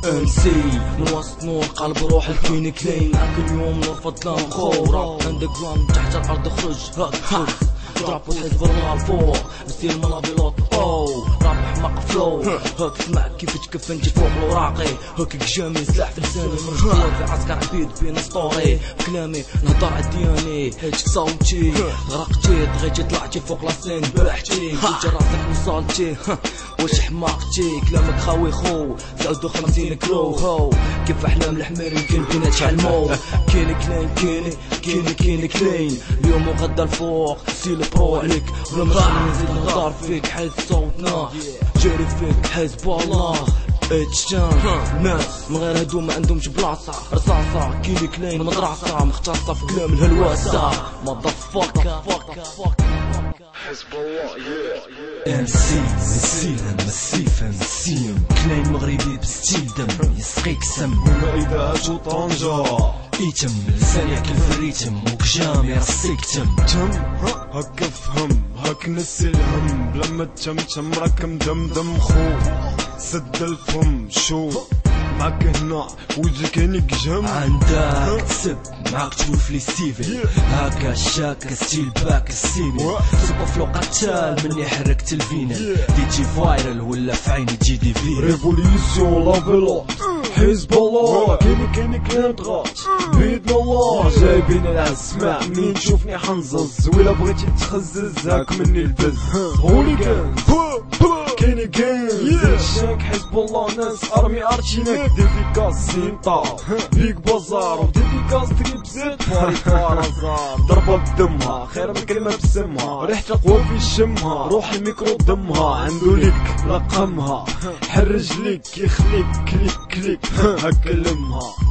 MC من وسط نور قلب روح الكيني كلين. كل يوم نرفض كلام خورة اندرجراوند تحت الارض خرج هاك ضرب وحزب الله الفوق بستيل منابلات راب حماق فلو هاك اسمع كيف تكفنت فوق الوراقي هاك جامي سلاح في لساني مرجوع في عسكر عبيد بين اسطوري بكلامي نهضر عدياني هيك صوتي غرقتي بغيتي طلعتي فوق لاسين بلحتي قلت راسك وصلتي واش حماقتي كلامك خاوي خو زادو 50 كيلو هو كيف احلام الحمير يمكن بينا تشعل مو كيني كلين كيني كلين اليوم وغدا الفوق سيل برو عليك ولا مخلي نزيد نهضر فيك حيت صوتنا جاري فيك حزب الله اتشان ناس من غير هادو ما عندهمش بلاصة رصاصة كيني كلين مدرسة مختصة في كلام الهلواسة مضفكة حزب الله مسيلم مسيفة مسيم كلين مغربي بستيل دم يسقيك سم هنا إذا هاتو طنجة ايتم لسان ياكل في الريتم وكجام يرصيك تم هاك افهم هاك نسي الهم بلا ما تشمشم راك مدمدم خو سد الفم شو معاك هنا وجهك هنيك جم عندك تسب معاك تشوف لي ستيفن هاكا شاكا ستيل باك السيمي سوبر فلو قتال مني حركت الفينل ديجي فايرل ولا في عيني جي دي في ريفوليسيون لافيلو حزب الله كيني كلين تغاط بيدنا الله جايبين العسماع مين تشوفني حنزز ولا بغيتي تخزز هاك مني البز هوليغان كيني شاك حزب الله ناس ارمي ارتيناك ديفيكاس سينطا بيك بازار وديفيكاس تريب زيت فارزار ضربة بدمها خير من كلمة بسمها ريحة قوى في شمها روح الميكرو ضمها عنده ليك رقمها حرج ليك يخليك كليك هكلمها